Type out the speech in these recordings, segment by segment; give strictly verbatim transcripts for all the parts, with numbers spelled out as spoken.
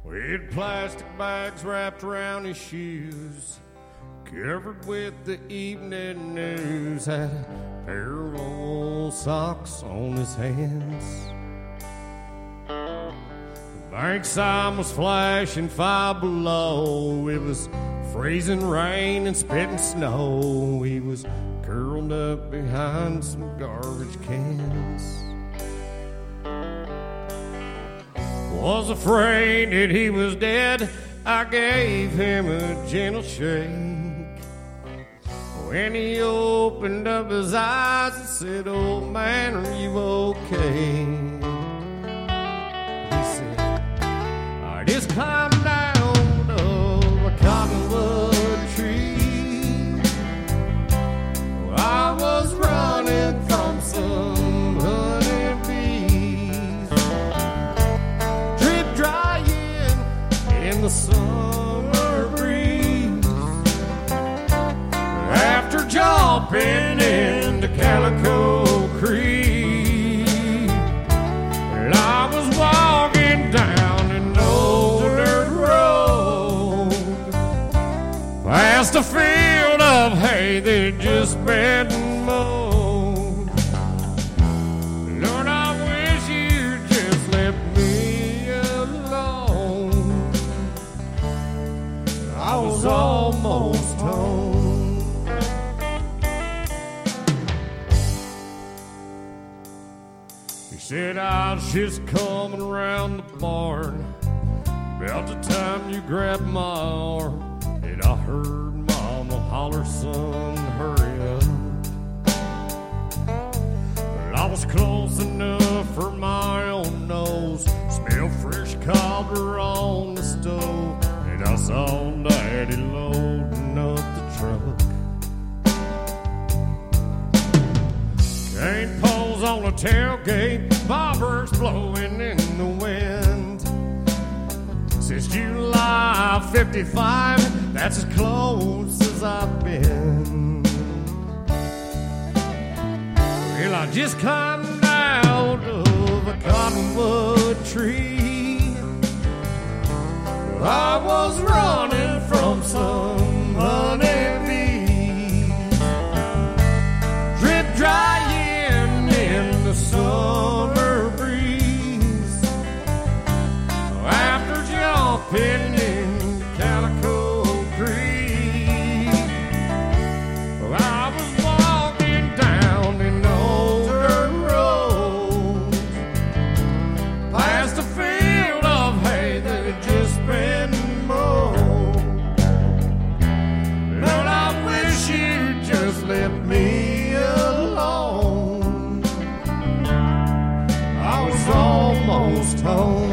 with plastic bags wrapped around his shoes, covered with the evening news, had a pair of old socks on his hands. The bank sign was flashing five below. It was freezing rain and spitting snow. He was curled up behind some garbage cans. Was afraid that he was dead. I gave him a gentle shake. When he opened up his eyes and said, "Old man, are you okay?" He said, "I just climbed down of a cottonwood tree. I was running from some honeybees, drip drying in the summer breeze. After jumping into Calico Creek, well, I was walking down an old dirt road, past a field of hay that had just been mowed. Lord, I wish you'd just let me alone. I was almost home." He said, "I was just coming around the barn, about the time you grabbed my arm, and I heard Mama holler, 'Son, hurry up.' Well, I was close enough for my own nose, smelled fresh copper on the stove, and I saw Daddy loading up the truck. Cane poles on the tailgate, bobbers blowing in the wind. Since July fifty-five, that's as close as I've been. Well, I just climbed out of a cottonwood tree. I was running from some honeybees, drip drying in the summer breeze. After jumping in Calico Creek, I was walking down an old dirt road, past a field of hay that had just been mowed. Lord, I wish you'd just let me alone. I was almost home.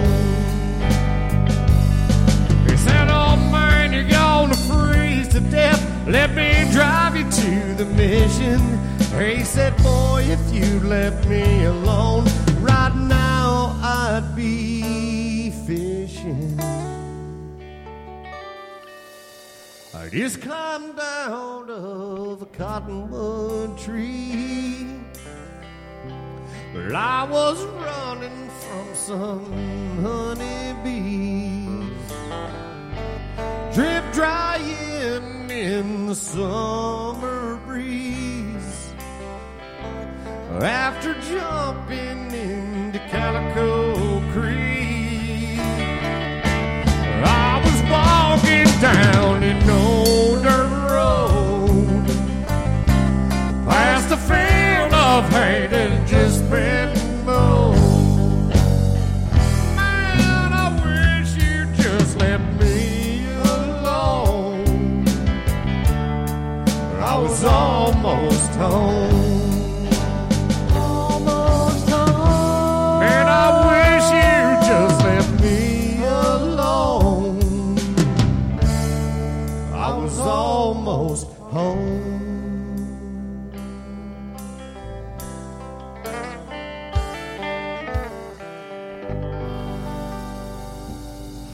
He said, "Oh man, you're gonna freeze to death. Let me drive you to the mission." He said, "Boy, if you'd let me alone, right now I'd be fishing." I just climbed out of a cottonwood tree. Well, I was running from some honeybees, drip drying in the summer breeze. After jumping into Calico Creek, I was walking down an old dirt road, past a field of hay that had just been mowed. Man, I wish you'd just let me alone. I was almost home. Almost home. And I wish you'd just let me alone. I was almost home.